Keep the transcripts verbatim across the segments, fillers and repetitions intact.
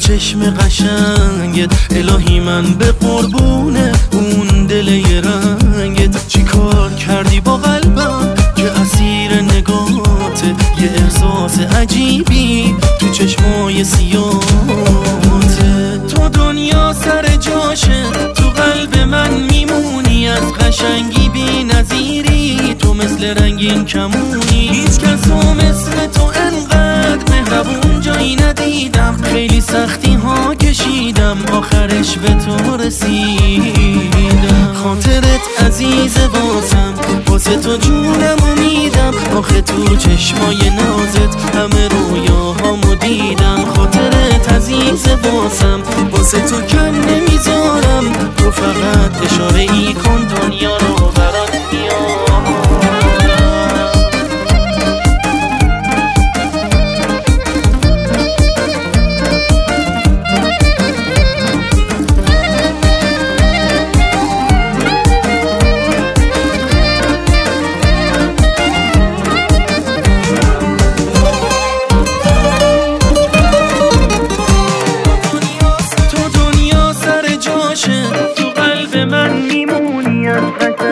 چشم قشنگت، الهی من به قربونه اون دل رنگت. چی کار کردی با قلبم که اسیر نگاته، یه احساس عجیبی تو چشمای سیاته. تو دنیا سر جاشه، تو قلب من میمونی، از قشنگی بی نظیری، تو مثل رنگین کمونی. هیچ کسو مثل تو انقدر مهربون جایی ندیدم، خیلی سختی ها کشیدم آخرش به تو رسیدم. خاطرت عزیز واسم، واسه تو جونمو میدم، آخه تو چشمای نازت همه رویاهامو دیدم. خاطرت عزیز واسم، واسه تو کم نمیذارم، تو فقط اشاره ای کن دنیا رو برات میام. تو قلب من میمونی، از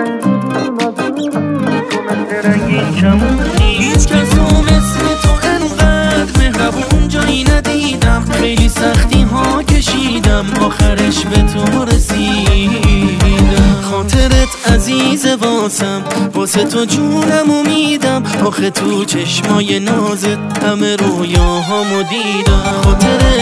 قشنگی هیچ کسو مثل تو انقدر مهربون جایی ندیدم، خیلی سختی ها کشیدم آخرش به تو رسیدم. خاطرت عزیز واسم، واسه تو جونمو میدم، آخه تو چشمای نازت همه رویاهامو دیدم. خاطرت